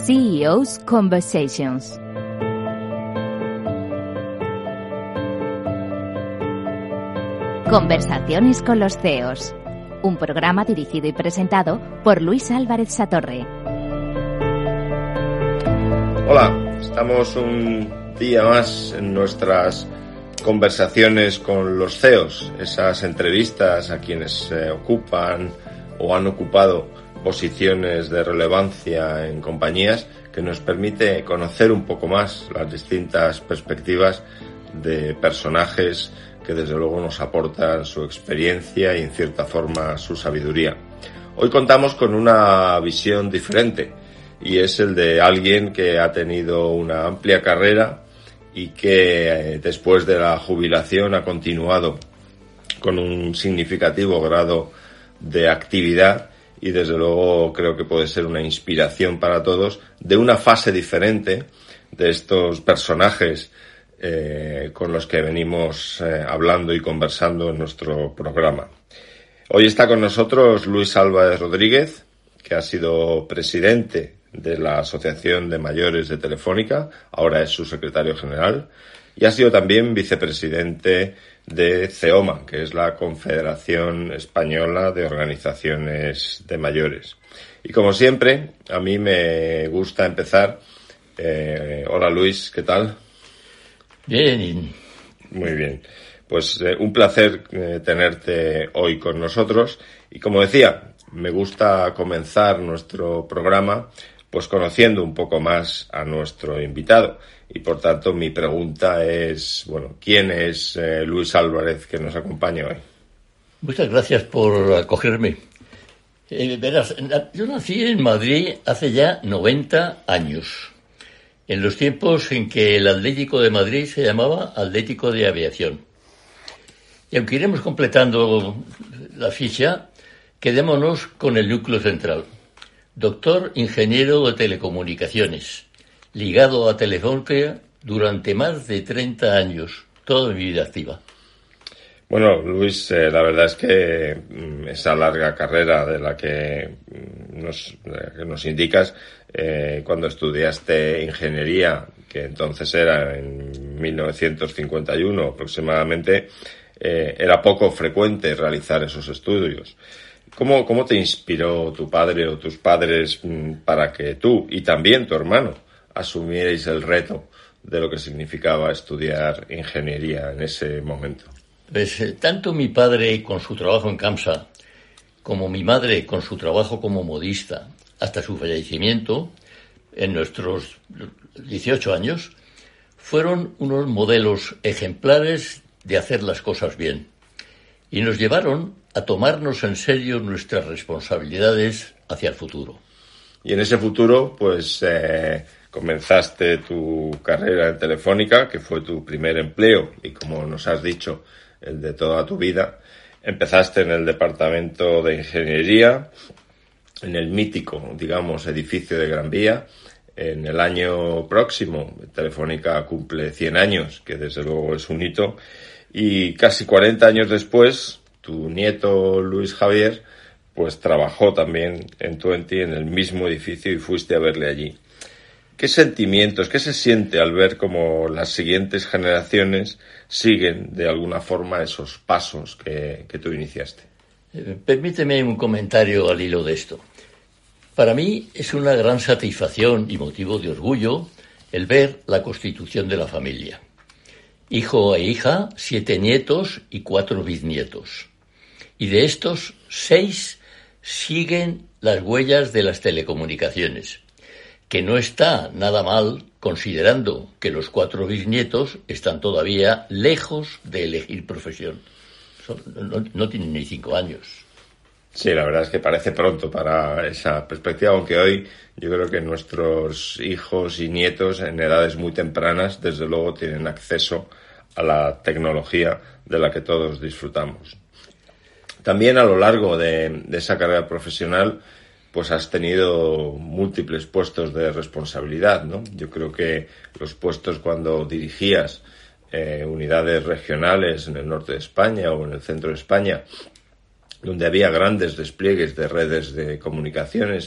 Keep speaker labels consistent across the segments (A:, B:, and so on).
A: CEO's Conversations. Conversaciones con los CEOs. Un programa dirigido y presentado por Luis Álvarez Satorre.
B: Hola, estamos un día más en nuestras conversaciones con los CEOs, esas entrevistas a quienes ocupan o han ocupado posiciones de relevancia en compañías, que nos permite conocer un poco más las distintas perspectivas de personajes que desde luego nos aportan su experiencia y en cierta forma su sabiduría. Hoy contamos con una visión diferente y es el de alguien que ha tenido una amplia carrera y que después de la jubilación ha continuado con un significativo grado de actividad y desde luego creo que puede ser una inspiración para todos de una fase diferente de estos personajes con los que venimos hablando y conversando en nuestro programa. Hoy está con nosotros Luis Álvarez Rodríguez, que ha sido presidente de la Asociación de Mayores de Telefónica, ahora es su secretario general, y ha sido también vicepresidente de CEOMA, que es la Confederación Española de Organizaciones de Mayores. Y como siempre, a mí me gusta empezar. Hola Luis, ¿qué tal?
C: Bien.
B: Muy bien. Pues un placer tenerte hoy con nosotros. Y como decía, me gusta comenzar nuestro programa pues conociendo un poco más a nuestro invitado. Y por tanto mi pregunta es, bueno, ¿quién es Luis Álvarez que nos acompaña hoy?
C: Muchas gracias por acogerme. Verás, yo nací en Madrid hace ya 90 años. En los tiempos en que el Atlético de Madrid se llamaba Atlético de Aviación. Y aunque iremos completando la ficha, quedémonos con el núcleo central. Doctor ingeniero de telecomunicaciones, ligado a Telefónica durante más de 30 años, toda mi vida activa.
B: Bueno, Luis, la verdad es que esa larga carrera de la que nos indicas, cuando estudiaste ingeniería, que entonces era en 1951 aproximadamente, era poco frecuente realizar esos estudios. ¿Cómo te inspiró tu padre o tus padres para que tú y también tu hermano asumierais el reto de lo que significaba estudiar ingeniería en ese momento?
C: Pues tanto mi padre con su trabajo en CAMSA como mi madre con su trabajo como modista hasta su fallecimiento en nuestros 18 años fueron unos modelos ejemplares de hacer las cosas bien y nos llevaron a tomarnos en serio nuestras responsabilidades hacia el futuro.
B: Y en ese futuro pues comenzaste tu carrera en Telefónica, que fue tu primer empleo y como nos has dicho el de toda tu vida. Empezaste en el departamento de ingeniería, en el mítico, digamos, edificio de Gran Vía. En el año próximo, Telefónica cumple 100 años, que desde luego es un hito. Y casi 40 años después, tu nieto Luis Javier, pues trabajó también en Tuenti, en el mismo edificio, y fuiste a verle allí. ¿Qué sentimientos, qué se siente al ver cómo las siguientes generaciones siguen de alguna forma esos pasos que tú iniciaste?
C: Permíteme un comentario al hilo de esto. Para mí es una gran satisfacción y motivo de orgullo el ver la constitución de la familia. Hijo e hija, 7 nietos y 4 bisnietos. Y de estos, 6 siguen las huellas de las telecomunicaciones, que no está nada mal considerando que los 4 bisnietos están todavía lejos de elegir profesión. No tienen ni 5 años.
B: Sí, la verdad es que parece pronto para esa perspectiva, aunque hoy yo creo que nuestros hijos y nietos en edades muy tempranas, desde luego, tienen acceso a la tecnología de la que todos disfrutamos. También a lo largo de esa carrera profesional, pues has tenido múltiples puestos de responsabilidad, ¿no? Yo creo que los puestos cuando dirigías unidades regionales en el norte de España o en el centro de España, donde había grandes despliegues de redes de comunicaciones,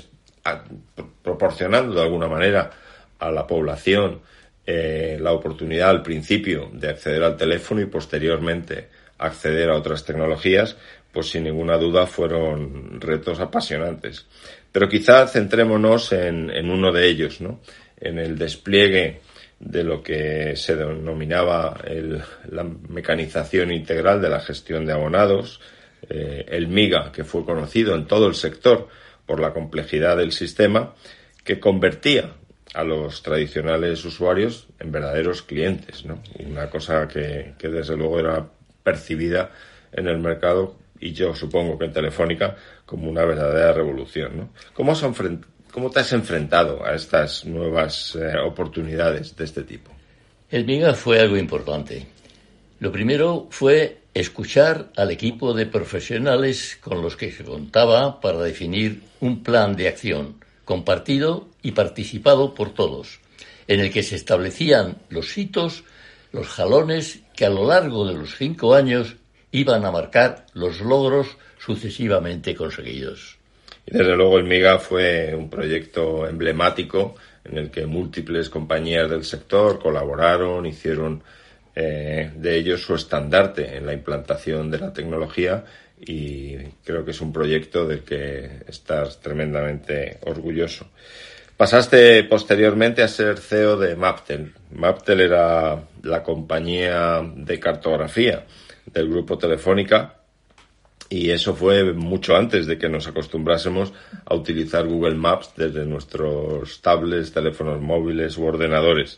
B: proporcionando de alguna manera a la población la oportunidad al principio de acceder al teléfono y posteriormente acceder a otras tecnologías, pues sin ninguna duda fueron retos apasionantes. Pero quizá centrémonos en uno de ellos, ¿no? En el despliegue de lo que se denominaba la mecanización integral de la gestión de abonados, el MIGA, que fue conocido en todo el sector por la complejidad del sistema, que convertía a los tradicionales usuarios en verdaderos clientes, ¿no? Una cosa que desde luego era percibida en el mercado, y yo supongo que en Telefónica, como una verdadera revolución, ¿no? ¿Cómo te has enfrentado a estas nuevas oportunidades de este tipo?
C: El MIGA fue algo importante. Lo primero fue escuchar al equipo de profesionales con los que se contaba para definir un plan de acción compartido y participado por todos, en el que se establecían los hitos, los jalones que a lo largo de los 5 años iban a marcar los logros sucesivamente conseguidos.
B: Y desde luego el MIGA fue un proyecto emblemático en el que múltiples compañías del sector colaboraron, hicieron de ellos su estandarte en la implantación de la tecnología, y creo que es un proyecto del que estás tremendamente orgulloso. Pasaste posteriormente a ser CEO de Maptel. Maptel era la compañía de cartografía del grupo Telefónica, y eso fue mucho antes de que nos acostumbrásemos a utilizar Google Maps desde nuestros tablets, teléfonos móviles u ordenadores.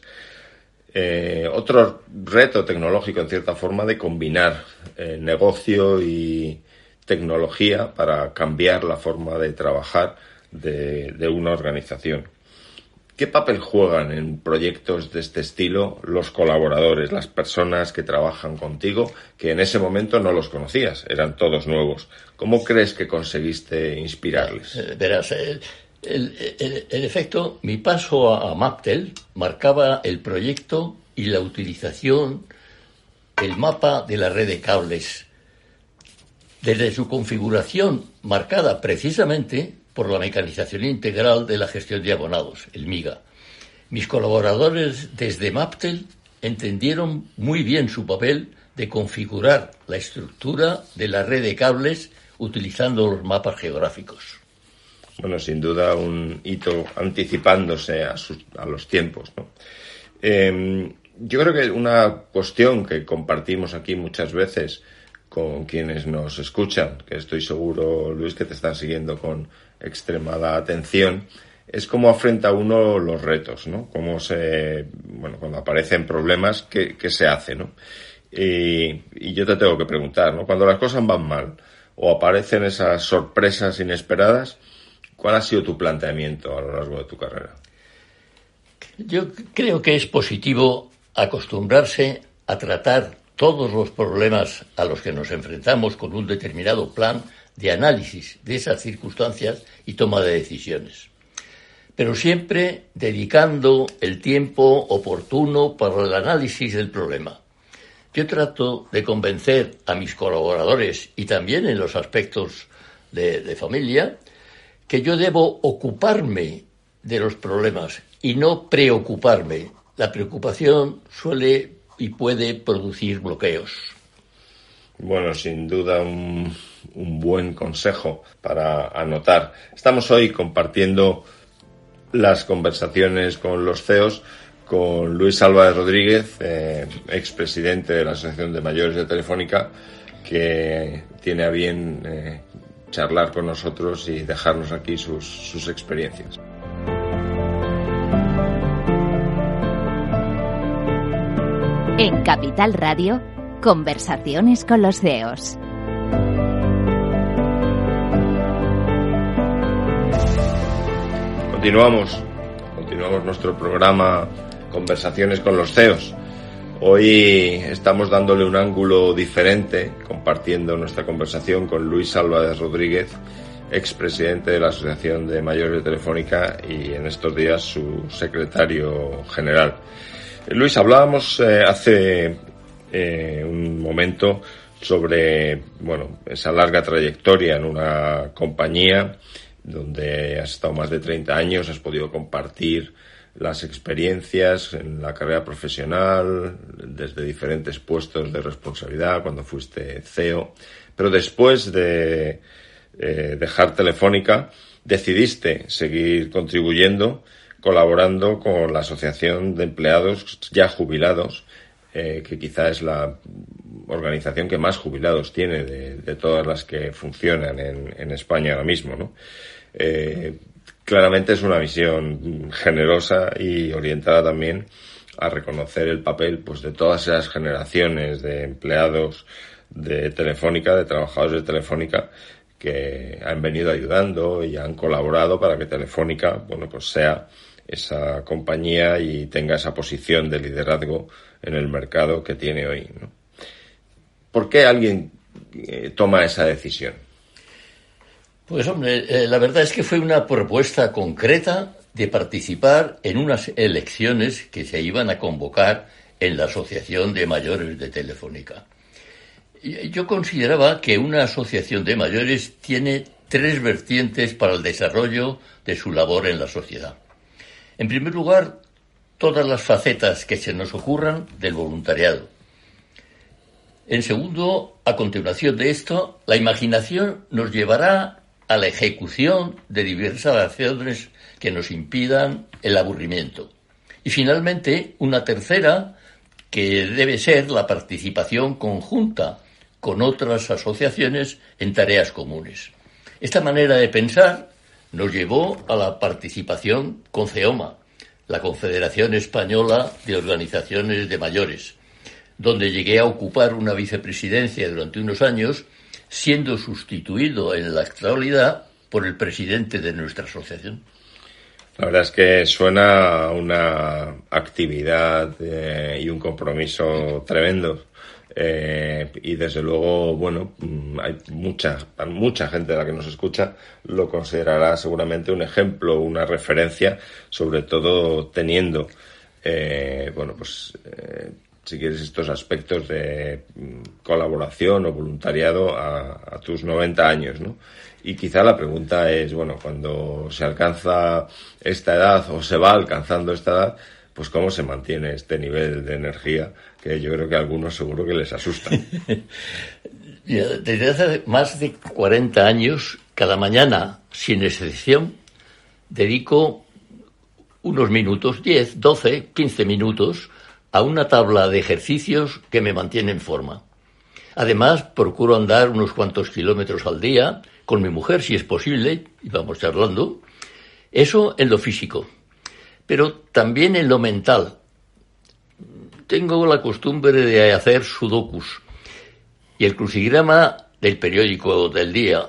B: Otro reto tecnológico, en cierta forma, de combinar negocio y tecnología para cambiar la forma de trabajar de una organización. ¿Qué papel juegan en proyectos de este estilo los colaboradores, las personas que trabajan contigo, que en ese momento no los conocías, eran todos nuevos? ¿Cómo crees que conseguiste inspirarles?
C: Verás, en efecto, mi paso a Maptel marcaba el proyecto y la utilización del mapa de la red de cables, desde su configuración marcada precisamente por la mecanización integral de la gestión de abonados, el MIGA. Mis colaboradores desde Maptel entendieron muy bien su papel de configurar la estructura de la red de cables utilizando los mapas geográficos.
B: Bueno, sin duda un hito anticipándose a los tiempos, ¿no? Yo creo que una cuestión que compartimos aquí muchas veces con quienes nos escuchan, que estoy seguro, Luis, que te están siguiendo con extremada atención, es cómo afronta uno los retos, ¿no? Cuando aparecen problemas, ¿qué se hace, ¿no? Y yo te tengo que preguntar, ¿no? Cuando las cosas van mal o aparecen esas sorpresas inesperadas, ¿cuál ha sido tu planteamiento a lo largo de tu carrera?
C: Yo creo que es positivo acostumbrarse a tratar todos los problemas a los que nos enfrentamos con un determinado plan de análisis de esas circunstancias y toma de decisiones, pero siempre dedicando el tiempo oportuno para el análisis del problema. Yo trato de convencer a mis colaboradores, y también en los aspectos de familia, que yo debo ocuparme de los problemas y no preocuparme. La preocupación suele y puede producir bloqueos.
B: Bueno, sin duda un buen consejo para anotar. Estamos hoy compartiendo las conversaciones con los CEOs con Luis Álvarez Rodríguez, expresidente de la Asociación de Mayores de Telefónica, que tiene a bien charlar con nosotros y dejarnos aquí sus experiencias.
A: En Capital Radio, conversaciones con los CEOs.
B: Continuamos nuestro programa Conversaciones con los CEOs. Hoy estamos dándole un ángulo diferente, compartiendo nuestra conversación con Luis Álvarez Rodríguez, expresidente de la Asociación de Mayores de Telefónica y en estos días su secretario general. Luis, hablábamos hace un momento sobre esa larga trayectoria en una compañía donde has estado más de 30 años, has podido compartir las experiencias en la carrera profesional, desde diferentes puestos de responsabilidad, cuando fuiste CEO, pero después de dejar Telefónica, decidiste seguir contribuyendo, colaborando con la Asociación de Empleados ya Jubilados, que quizá es la organización que más jubilados tiene de todas las que funcionan en España ahora mismo, ¿no? Claramente es una visión generosa y orientada también a reconocer el papel, pues, de todas esas generaciones de empleados de Telefónica, de trabajadores de Telefónica, que han venido ayudando y han colaborado para que Telefónica, bueno, pues sea esa compañía y tenga esa posición de liderazgo en el mercado que tiene hoy, ¿no? ¿Por qué alguien toma esa decisión?
C: Pues hombre, la verdad es que fue una propuesta concreta de participar en unas elecciones que se iban a convocar en la Asociación de Mayores de Telefónica. Yo consideraba que una asociación de mayores tiene 3 vertientes para el desarrollo de su labor en la sociedad. En primer lugar, todas las facetas que se nos ocurran del voluntariado. En segundo, a continuación de esto, la imaginación nos llevará a la ejecución de diversas acciones que nos impidan el aburrimiento. Y finalmente, una tercera, que debe ser la participación conjunta con otras asociaciones en tareas comunes. Esta manera de pensar nos llevó a la participación con CEOMA, la Confederación Española de Organizaciones de Mayores, donde llegué a ocupar una vicepresidencia durante unos años, siendo sustituido en la actualidad por el presidente de nuestra asociación.
B: La verdad es que suena a una actividad y un compromiso tremendo. Y desde luego, bueno, hay mucha gente de la que nos escucha lo considerará seguramente un ejemplo, una referencia, sobre todo teniendo, si quieres, estos aspectos de colaboración o voluntariado a tus 90 años, ¿no? Y quizá la pregunta es, bueno, cuando se alcanza esta edad o se va alcanzando esta edad, pues cómo se mantiene este nivel de energía, que yo creo que a algunos seguro que les asusta.
C: Desde hace más de 40 años, cada mañana, sin excepción, dedico unos minutos, 10, 12, 15 minutos, a una tabla de ejercicios que me mantiene en forma. Además, procuro andar unos cuantos kilómetros al día, con mi mujer, si es posible, y vamos charlando. Eso en lo físico, pero también en lo mental. Tengo la costumbre de hacer sudokus y el crucigrama del periódico del día.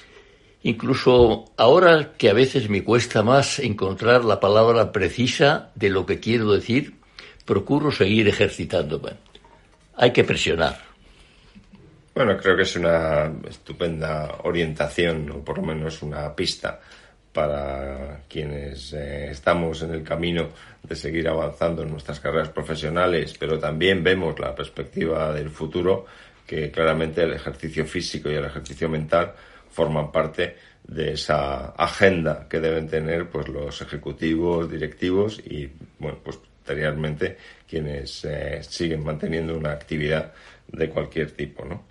C: Incluso ahora que a veces me cuesta más encontrar la palabra precisa de lo que quiero decir, procuro seguir ejercitándome. Hay que presionar.
B: Bueno, creo que es una estupenda orientación, o por lo menos una pista para quienes estamos en el camino de seguir avanzando en nuestras carreras profesionales, pero también vemos la perspectiva del futuro, que claramente el ejercicio físico y el ejercicio mental forman parte de esa agenda que deben tener, pues, los ejecutivos, directivos y, bueno, pues posteriormente quienes siguen manteniendo una actividad de cualquier tipo, ¿no?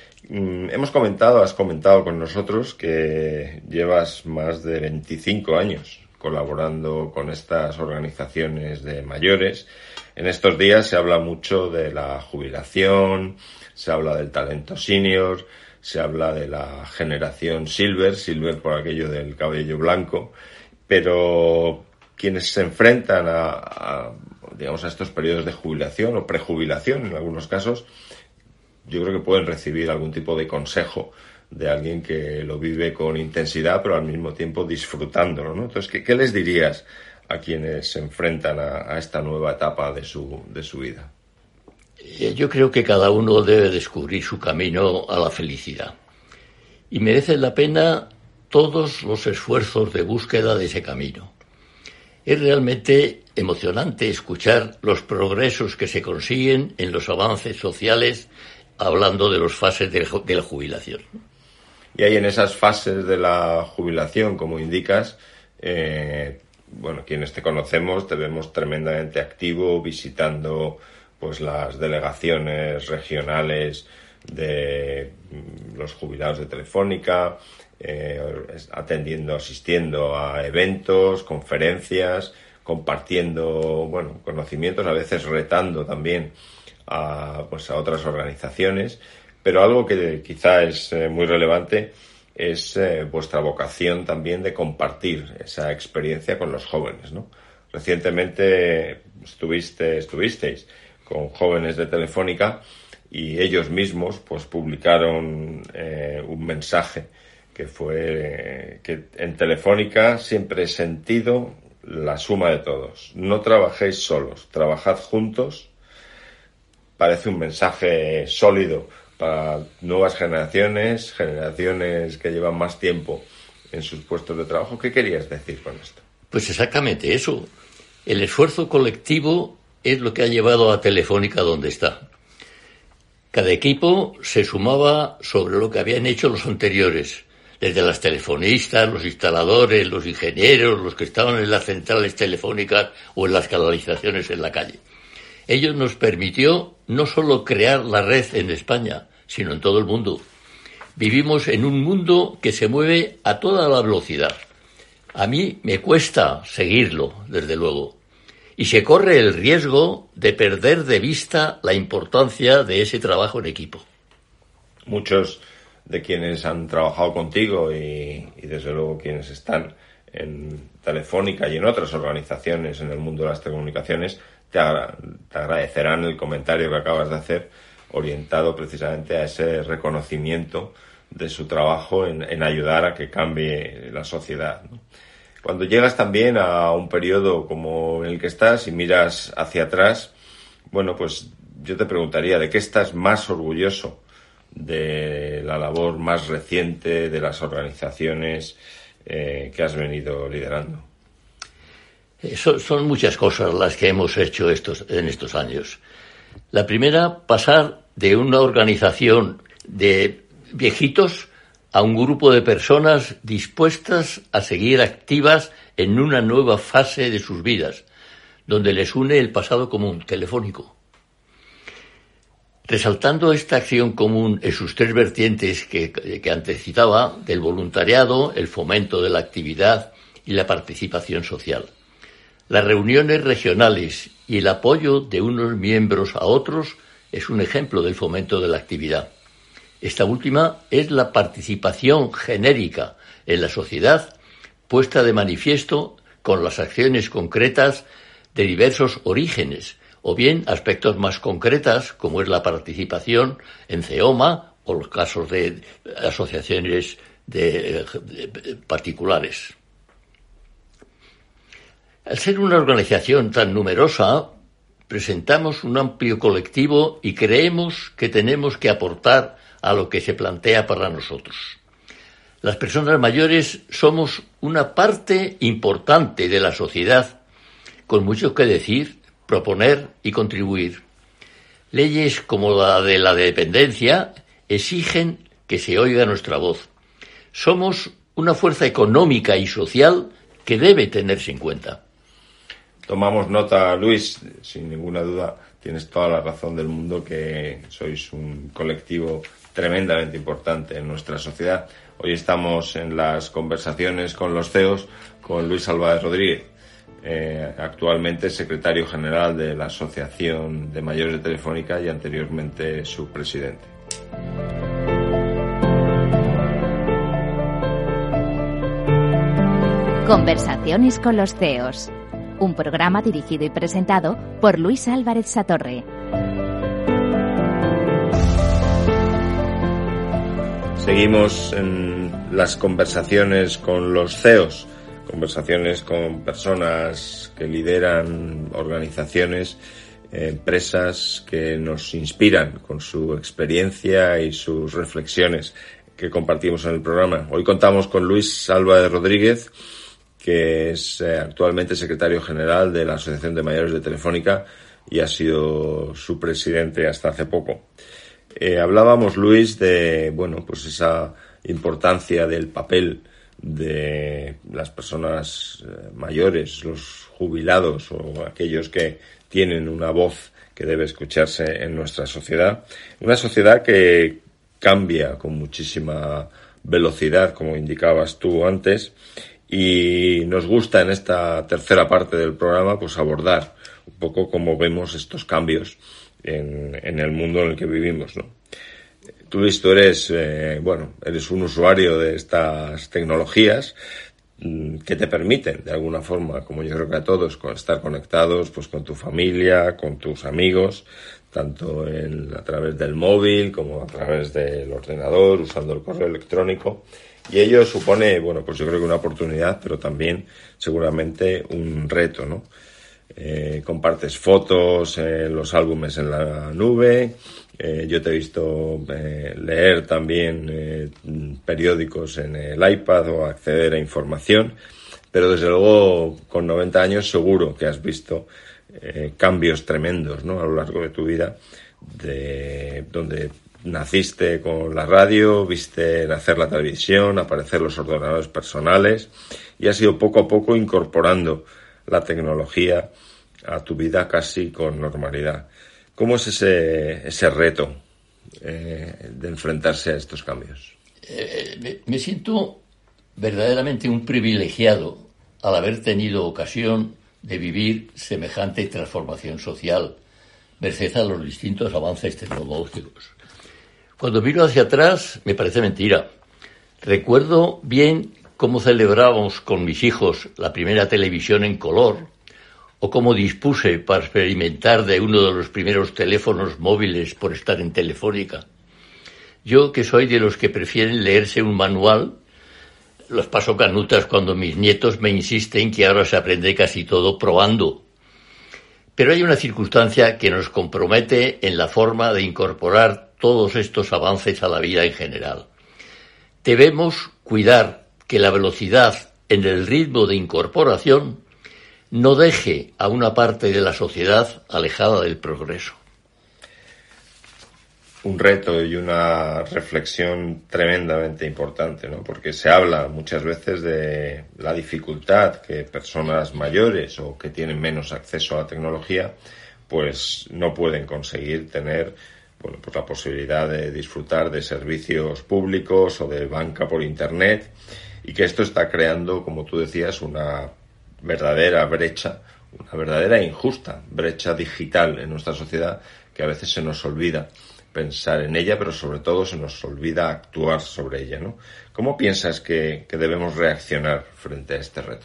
B: Has comentado con nosotros que llevas más de 25 años colaborando con estas organizaciones de mayores. En estos días se habla mucho de la jubilación, se habla del talento senior, se habla de la generación silver por aquello del cabello blanco, pero quienes se enfrentan a estos periodos de jubilación o prejubilación en algunos casos, yo creo que pueden recibir algún tipo de consejo de alguien que lo vive con intensidad, pero al mismo tiempo disfrutándolo, ¿no? Entonces, ¿qué les dirías a quienes se enfrentan a esta nueva etapa de su vida?
C: Yo creo que cada uno debe descubrir su camino a la felicidad. Y merece la pena todos los esfuerzos de búsqueda de ese camino. Es realmente emocionante escuchar los progresos que se consiguen en los avances sociales, hablando de las fases de la jubilación.
B: Y ahí en esas fases de la jubilación, como indicas, quienes te conocemos te vemos tremendamente activo visitando pues las delegaciones regionales de los jubilados de Telefónica, asistiendo a eventos, conferencias, compartiendo conocimientos, a veces retando también a otras organizaciones, pero algo que quizá es muy relevante es vuestra vocación también de compartir esa experiencia con los jóvenes, ¿no? Recientemente estuvisteis con jóvenes de Telefónica y ellos mismos pues publicaron un mensaje que fue que en Telefónica siempre he sentido la suma de todos. No trabajéis solos, trabajad juntos. Parece un mensaje sólido para nuevas generaciones que llevan más tiempo en sus puestos de trabajo. ¿Qué querías decir con esto?
C: Pues exactamente eso. El esfuerzo colectivo es lo que ha llevado a Telefónica donde está. Cada equipo se sumaba sobre lo que habían hecho los anteriores, desde las telefonistas, los instaladores, los ingenieros, los que estaban en las centrales telefónicas o en las canalizaciones en la calle. Ello nos permitió no solo crear la red en España, sino en todo el mundo. Vivimos en un mundo que se mueve a toda la velocidad. A mí me cuesta seguirlo, desde luego. Y se corre el riesgo de perder de vista la importancia de ese trabajo en equipo.
B: Muchos de quienes han trabajado contigo y desde luego quienes están en Telefónica y en otras organizaciones en el mundo de las telecomunicaciones te agradecerán el comentario que acabas de hacer, orientado precisamente a ese reconocimiento de su trabajo en ayudar a que cambie la sociedad, ¿no? Cuando llegas también a un periodo como en el que estás y miras hacia atrás, pues yo te preguntaría, ¿de qué estás más orgulloso de la labor más reciente de las organizaciones que has venido liderando?
C: Son muchas cosas las que hemos hecho en estos años. La primera, pasar de una organización de viejitos a un grupo de personas dispuestas a seguir activas en una nueva fase de sus vidas, donde les une el pasado común, telefónico. Resaltando esta acción común en sus tres vertientes que antes citaba, del voluntariado, el fomento de la actividad y la participación social. Las reuniones regionales y el apoyo de unos miembros a otros es un ejemplo del fomento de la actividad. Esta última es la participación genérica en la sociedad, puesta de manifiesto con las acciones concretas de diversos orígenes, o bien aspectos más concretas, como es la participación en CEOMA o los casos de asociaciones de particulares. Al ser una organización tan numerosa, presentamos un amplio colectivo y creemos que tenemos que aportar a lo que se plantea para nosotros. Las personas mayores somos una parte importante de la sociedad, con mucho que decir, proponer y contribuir. Leyes como la de la dependencia exigen que se oiga nuestra voz. Somos una fuerza económica y social que debe tenerse en cuenta.
B: Tomamos nota, Luis, sin ninguna duda, tienes toda la razón del mundo que sois un colectivo tremendamente importante en nuestra sociedad. Hoy estamos en las conversaciones con los CEOs con Luis Álvarez Rodríguez, actualmente secretario general de la Asociación de Mayores de Telefónica y anteriormente su presidente.
A: Conversaciones con los CEOs, un programa dirigido y presentado por Luis Álvarez Satorre.
B: Seguimos en las conversaciones con los CEOs, conversaciones con personas que lideran organizaciones, empresas que nos inspiran con su experiencia y sus reflexiones que compartimos en el programa. Hoy contamos con Luis Álvarez Rodríguez, que es actualmente secretario general de la Asociación de Mayores de Telefónica y ha sido su presidente hasta hace poco. Hablábamos, Luis, de esa importancia del papel de las personas mayores, los jubilados o aquellos que tienen una voz que debe escucharse en nuestra sociedad. Una sociedad que cambia con muchísima velocidad, como indicabas tú antes, y nos gusta en esta tercera parte del programa pues abordar un poco cómo vemos estos cambios en el mundo en el que vivimos, ¿no? Tú, Luis, tú eres un usuario de estas tecnologías que te permiten, de alguna forma, como yo creo que a todos, estar conectados pues con tu familia, con tus amigos, tanto a través del móvil como a través del ordenador, usando el correo electrónico. Y ello supone, pues yo creo que una oportunidad, pero también seguramente un reto, ¿no? Compartes fotos, los álbumes en la nube. Yo te he visto leer también periódicos en el iPad o acceder a información, pero desde luego con 90 años seguro que has visto cambios tremendos, ¿no? A lo largo de tu vida, de donde naciste con la radio, viste nacer la televisión, aparecer los ordenadores personales y has ido poco a poco incorporando la tecnología a tu vida casi con normalidad. ¿Cómo es ese reto de enfrentarse a estos cambios?
C: Me siento verdaderamente un privilegiado al haber tenido ocasión de vivir semejante transformación social, merced a los distintos avances tecnológicos. Cuando miro hacia atrás, me parece mentira. Recuerdo bien cómo celebrábamos con mis hijos la primera televisión en color, o cómo dispuse para experimentar de uno de los primeros teléfonos móviles por estar en Telefónica. Yo, que soy de los que prefieren leerse un manual, los paso canutas cuando mis nietos me insisten que ahora se aprende casi todo probando. Pero hay una circunstancia que nos compromete en la forma de incorporar todos estos avances a la vida en general. Debemos cuidar que la velocidad en el ritmo de incorporación no deje a una parte de la sociedad alejada del progreso.
B: Un reto y una reflexión tremendamente importante, ¿no? Porque se habla muchas veces de la dificultad que personas mayores o que tienen menos acceso a la tecnología pues no pueden conseguir tener pues la posibilidad de disfrutar de servicios públicos o de banca por internet, y que esto está creando, como tú decías, una verdadera brecha, una verdadera e injusta brecha digital en nuestra sociedad, que a veces se nos olvida pensar en ella, pero sobre todo se nos olvida actuar sobre ella, ¿no? ¿Cómo piensas que debemos reaccionar frente a este reto?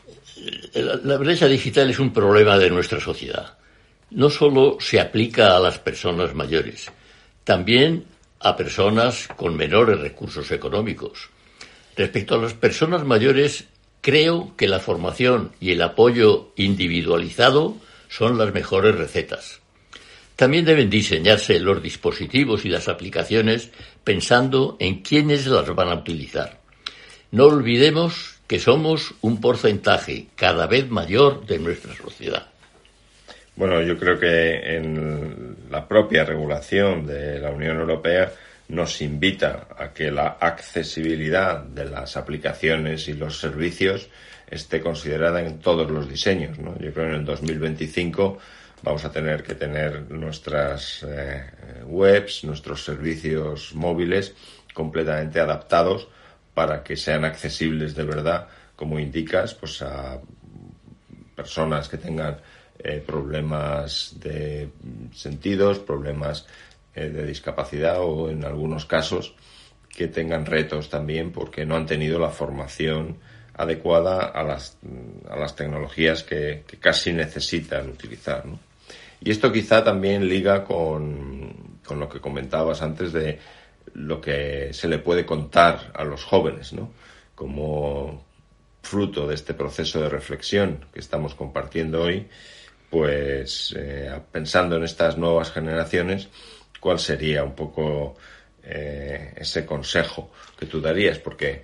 C: La brecha digital es un problema de nuestra sociedad. No solo se aplica a las personas mayores, también a personas con menores recursos económicos. Respecto a las personas mayores, creo que la formación y el apoyo individualizado son las mejores recetas. También deben diseñarse los dispositivos y las aplicaciones pensando en quiénes las van a utilizar. No olvidemos que somos un porcentaje cada vez mayor de nuestra sociedad.
B: Bueno, yo creo que en la propia regulación de la Unión Europea nos invita a que la accesibilidad de las aplicaciones y los servicios esté considerada en todos los diseños, ¿no? Yo creo que en el 2025 vamos a tener que tener nuestras webs, nuestros servicios móviles completamente adaptados para que sean accesibles de verdad, como indicas, pues a personas que tengan problemas de sentidos, problemas de discapacidad o en algunos casos que tengan retos también porque no han tenido la formación adecuada a las tecnologías que casi necesitan utilizar, ¿no? Y esto quizá también liga con lo que comentabas antes de lo que se le puede contar a los jóvenes, ¿no? Como fruto de este proceso de reflexión que estamos compartiendo hoy, pues pensando en estas nuevas generaciones, ¿cuál sería un poco ese consejo que tú darías? Porque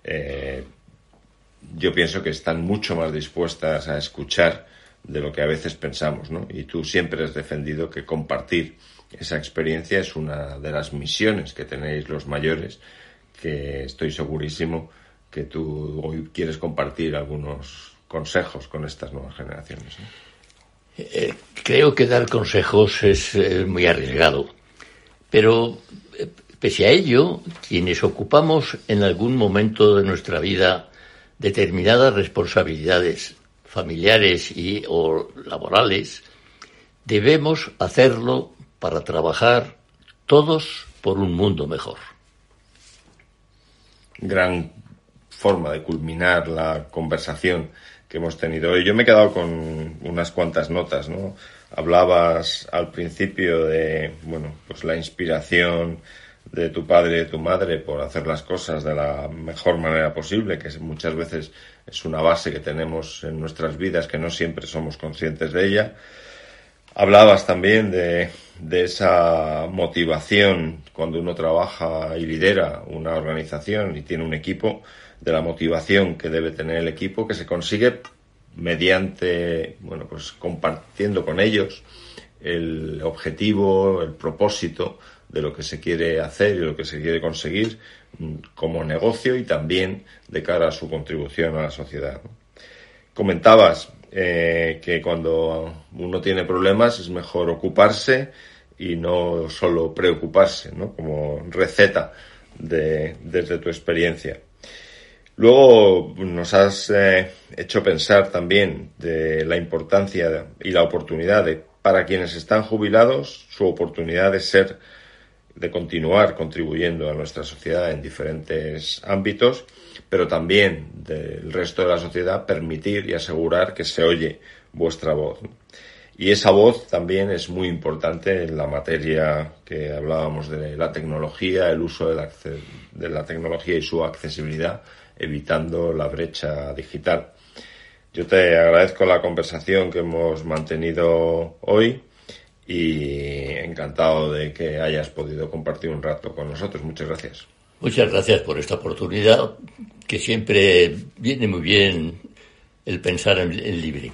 B: yo pienso que están mucho más dispuestas a escuchar de lo que a veces pensamos, ¿no? Y tú siempre has defendido que compartir esa experiencia es una de las misiones que tenéis los mayores, que estoy segurísimo que tú hoy quieres compartir algunos consejos con estas nuevas generaciones, ¿no?
C: Creo que dar consejos es muy arriesgado, pero pese a ello, quienes ocupamos en algún momento de nuestra vida determinadas responsabilidades familiares o laborales, debemos hacerlo para trabajar todos por un mundo mejor.
B: Gran forma de culminar la conversación que hemos tenido hoy. Yo me he quedado con unas cuantas notas, ¿no? Hablabas al principio de, pues la inspiración de tu padre y de tu madre por hacer las cosas de la mejor manera posible, que muchas veces es una base que tenemos en nuestras vidas que no siempre somos conscientes de ella. Hablabas también de esa motivación cuando uno trabaja y lidera una organización y tiene un equipo, de la motivación que debe tener el equipo, que se consigue mediante, pues compartiendo con ellos el objetivo, el propósito de lo que se quiere hacer y lo que se quiere conseguir como negocio y también de cara a su contribución a la sociedad, ¿no? Comentabas que cuando uno tiene problemas es mejor ocuparse y no solo preocuparse, ¿no? Como receta desde tu experiencia. Luego nos has hecho pensar también de la importancia y la oportunidad para quienes están jubilados, su oportunidad de continuar contribuyendo a nuestra sociedad en diferentes ámbitos, pero también del resto de la sociedad permitir y asegurar que se oye vuestra voz. Y esa voz también es muy importante en la materia que hablábamos de la tecnología, el uso de la tecnología y su accesibilidad, evitando la brecha digital. Yo te agradezco la conversación que hemos mantenido hoy y encantado de que hayas podido compartir un rato con nosotros. Muchas gracias.
C: Muchas gracias por esta oportunidad, que siempre viene muy bien el pensar en libre.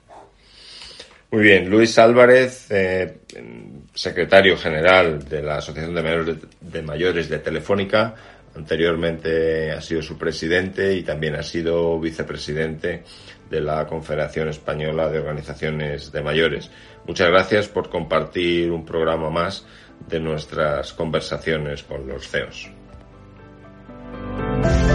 B: Muy bien, Luis Álvarez, secretario general de la Asociación de Mayores de Telefónica. Anteriormente ha sido su presidente y también ha sido vicepresidente de la Confederación Española de Organizaciones de Mayores. Muchas gracias por compartir un programa más de nuestras conversaciones con los CEOs.